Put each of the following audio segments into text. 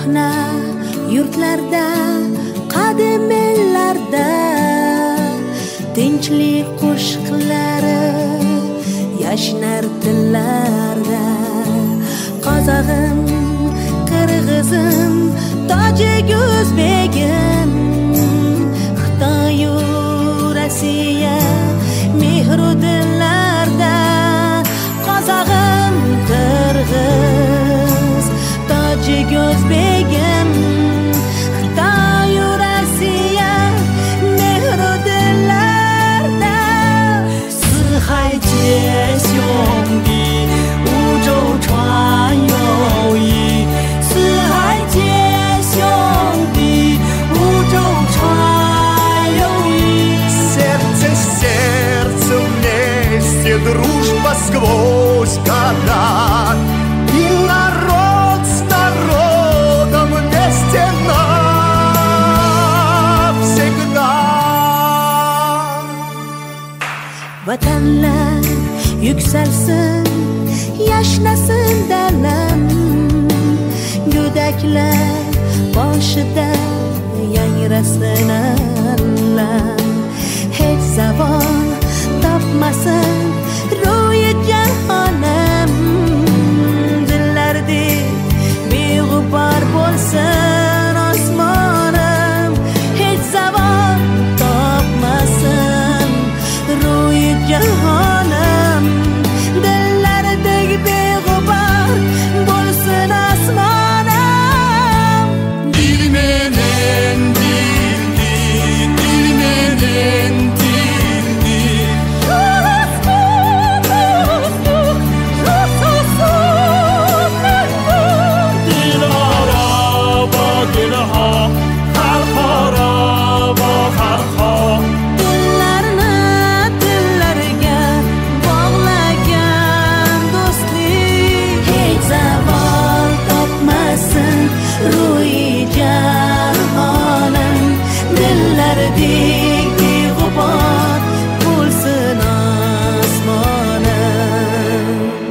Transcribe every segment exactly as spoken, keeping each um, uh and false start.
Ko'hna yurtlarda, qadim ellarda tinchlik qo'shiqlari yashnar tillarda. Qozog'im, qirg'izim, tojik, o'zbegim, Xitoy, Rossiya mehru dillarda. Qozog'im, qirg'iz, tojik, o'zbegim, Xitoy, Rossiya mehru dillarda. 四海皆兄弟，五洲传友谊。四海皆兄弟，五洲传友谊。 Сердце к сердцу вместе, дружба сквозь года. И народ с народом вместе навсегда. Vatanlar yuksalsin, yashnasin dalam, go'daklar boshida yangrasin alam. Hech zavol topmasin ro'yi jahonim, dillardek beg'ubor bo'lsin osmonim. Hech zavol topmasin ro'yi jahonim, dillardek beg'ubor bo'lsin osmonim. Dil menen dildi, dil menen dildi. Dilara va dilha, xalqaro va xalqo. Dillarni dillarga bog'lagan do'stlik, hech zavol topmasin ro'yi jahonim, dillardek beg'ubor bo'lsin osmonim.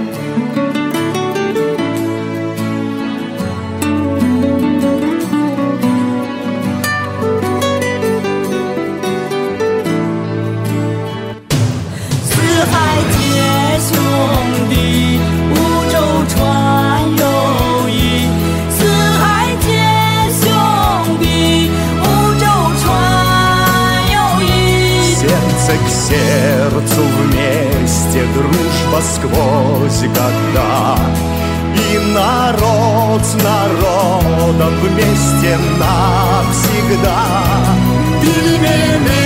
四海皆兄弟，五洲传友谊。四海皆兄弟，五洲传友谊。 Сердце к сердцу вместе, дружба сквозь года. И народ с народом вместе навсегда. Диль-мене